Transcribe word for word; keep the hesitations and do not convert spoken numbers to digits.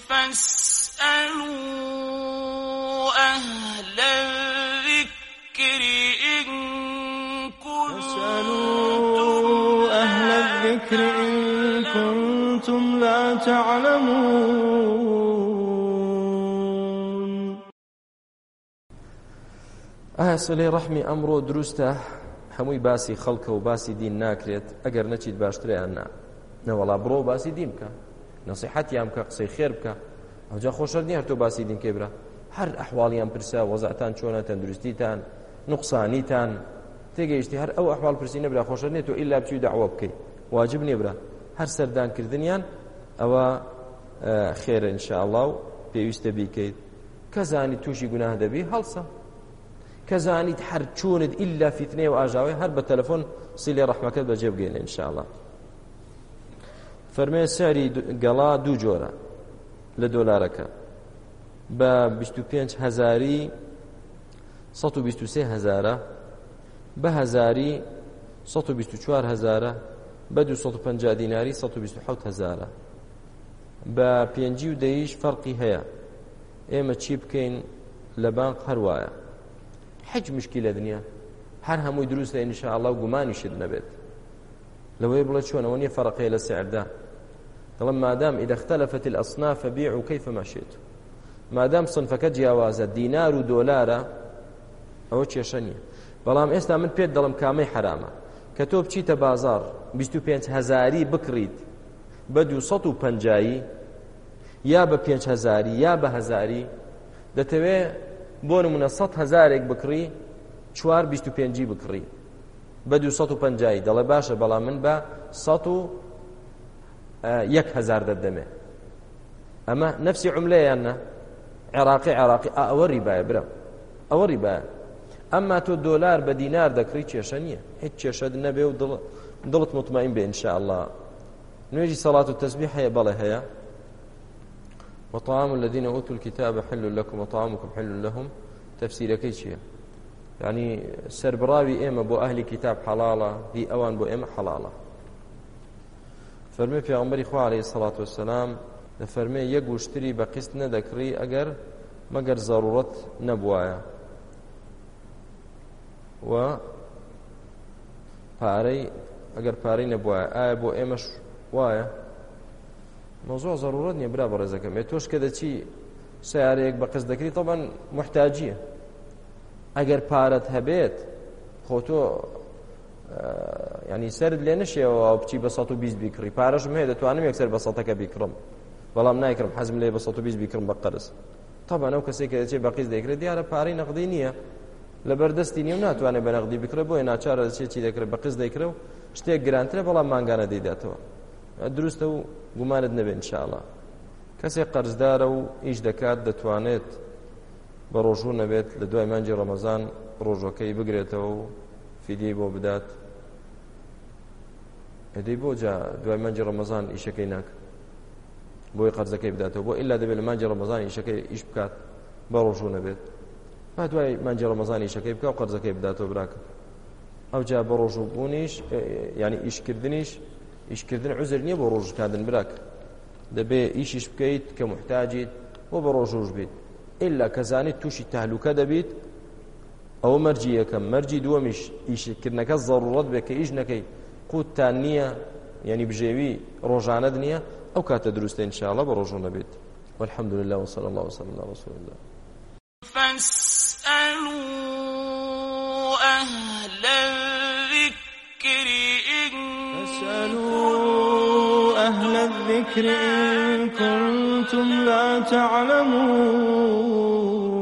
فاسألوا أهل الذكر إن فاسألوا أهل الذكر إن كنتم لا تعلمون. ئایا سلەی ڕەحمی ئەمڕۆ دروستە هەمووی باسی خەڵکە و باسی دین ناکرێت ئەگەر نەچیت باشترە یان نا نەوەڵا بڕۆ باسی دین بکە نەسیحەتیان بکە قسەی خێر بکە ئەوجا خۆشەر نییە تۆ باسی دین کێ برا هەر ئەحواڵیان پرسە وەزعتان چۆنە تەندروستیتان نوقسانیتان تێگەیشتی هەر ئەو ئەحواڵ پرسی نەبرا خۆشەر نییە تۆ ئیلا بچوی دەعوە بکەیت واجب نییە برا هەر سەردانکردنیان ئەوە خێرە ئینشاءالله و پێویستە بیکەیت کە زانی تووشی گوناه دەبی هەڵسە کە زانیت هەر چۆنت ئیلا فیتنەیە و ئاژاوی هەر بە تەلەفۆن سیلەی ڕەحمەکەت بەجێ بگەێنێ ئینشاءالله. فەرمێ سەری گەڵا دوو جۆرە لە دۆلارەکە بە بیست و پێنج هەزاری سەد و بیست و سێ هەزارە بە هەزاری سەد و بیست و چوار هەزارە بە دوو سەد و پەنجا دیناری سەد و بیست و حەوت هەزارە بە پێنجی و دەیش فەرقی هەیە ئێمە چی بکەین لە بانق هەروایە حج مشکلە دنیا هەر هەمووی دروستە ئینشاءالله و گومانیشت نەبێت لەوەی بڵێ چۆنەوە نیە فەرقەیە لە سعردا دەڵێم مادام إذا اختلفت الأصناف فبيعوا كيفما شئتم مادام صنفەکە جیاوازە دینار و دۆلارە ئەوە کێشە نییە بەڵام ئێستا من پێت دەڵم کامەی حرامە کە تۆ بچیتە بازار بیست و پێنج هەزاری بکڕیت بە دوو سەد و پەنجایی یا بە پێنج هەزاری یا بە هەزاری دەتەوێ بۆ نمونە سەد هەزارێک بکڕی چوار بیست و پێنجی بکڕی بە دوو سەد و پەنجایی دەڵێ باشە بەڵام من بە سەد و یەک هەزار دەدەمێ ئەمە نەفسی عوملەیان نە عێراقی عێراقی ئەوە ڕیبایە برە ئەوە ڕیبایە ئەمما تۆ دۆلار بە دینار دەکڕی کێشە نییە هیچ کێشەت نەبێ و دڵت مطمئین بێ ئینشاءالله. نوێژی سەڵات و تەسبیح هەیە بەڵێ هەیە وطعام الذين أوتوا الكتاب حل لكم وطعامكم حل لهم تفسيركي چییە يعني سربراوي ئێمە بۆ ئەهلی کتاب حەڵاڵە هی ئەوان بۆ ئێمە حەڵاڵە. فەرمێ پێغەمبەری خوا عەلەیهی سەڵات وەسەلام دەفەرمێ یەک وشتری بە قست نەدەکڕی ئەگەر مەگەر زەڕوڕەت نەبوایە و پارەی ئەگەر پارەی نەبوایە ئایا بۆ ئێمەش وایە مەوزوع زەڕوڕەت نییە برا بەڕێزەکەم ێ تۆش کە دەچی سیارەیەک بە قست دەکری طبعاً محتاجیە ئەگەر پارەت هەبێت خۆ تۆ ینی سرد لێ نشێەوە بچی بە سەد و بیست بیکڕی پارەشم هەیە دەتوانم یەکسەر بە سەدەکە بیکڕم بەڵام نایکڕم حەزم لێ بە سەد و بیست بیکڕم بە قەرز طبعاً ئەو کەسێک کە دەچێت بە قیز دەیکرێت دیارە پارەی نەقدی نییە لەبەردەستی نیە و ناتوانێت بە نەقدی بکرێت بۆیە ناچارە دەچێت چی دەکرێت بە قیز دەیکرێت و شتێک گرانترە بەڵام مانگانە دەیداتەوە دروستە و گومانت نەبێت ئینشاءالله. کەسێک قەرزدارە و ئیش دەکات دەتوانێت بە ڕۆژوو نەبێت لە دوای مانجی ڕەمەزان ڕۆژەکەی بگرێتەوە و فیدیەی بۆ بدات ئەدەی بۆ جا دوای مانجی ڕەمەزان ئیشەکەی ناکە بۆی قەرزەکەی بداتەوە بۆ ئیلا دەبێت لە مانجی ڕەمەزان ئیشەکەی ئیش بکات بە ڕۆژوو نەبێت با دوای مانجی ڕەمەزان ئیشەکەی بکە و قەرزەکەی بداتەوە براکە ئەو جا بە ڕۆژوو بوونیش ینی ئیشکردنیش ئیشکردن عوزر نییە بۆ ڕۆژکاندن براکە دەبێ ئیشیش بکەیت کە محتاجیت بۆ بە ڕۆژوش بیت ئیلا کە زانیت تووشی تەهلوکە دەبیت ئەوە مەرجی یەکەم. مەرجی دووەمیش ئیشکردنەکە زەڕوڕەت بێت کە ئیش نەکەی قوتتان نییە ینی بژێوی ڕۆژانەت نییە ئەو کاتە دروستە ئینشاءالله بە ڕۆژوو نەبێت. والحمد لله وصلى الله وسلم على رسول الله. فاسألوا أهل الذكر إن فاسألوا أهل الذكر إن كنتم لا تعلمون.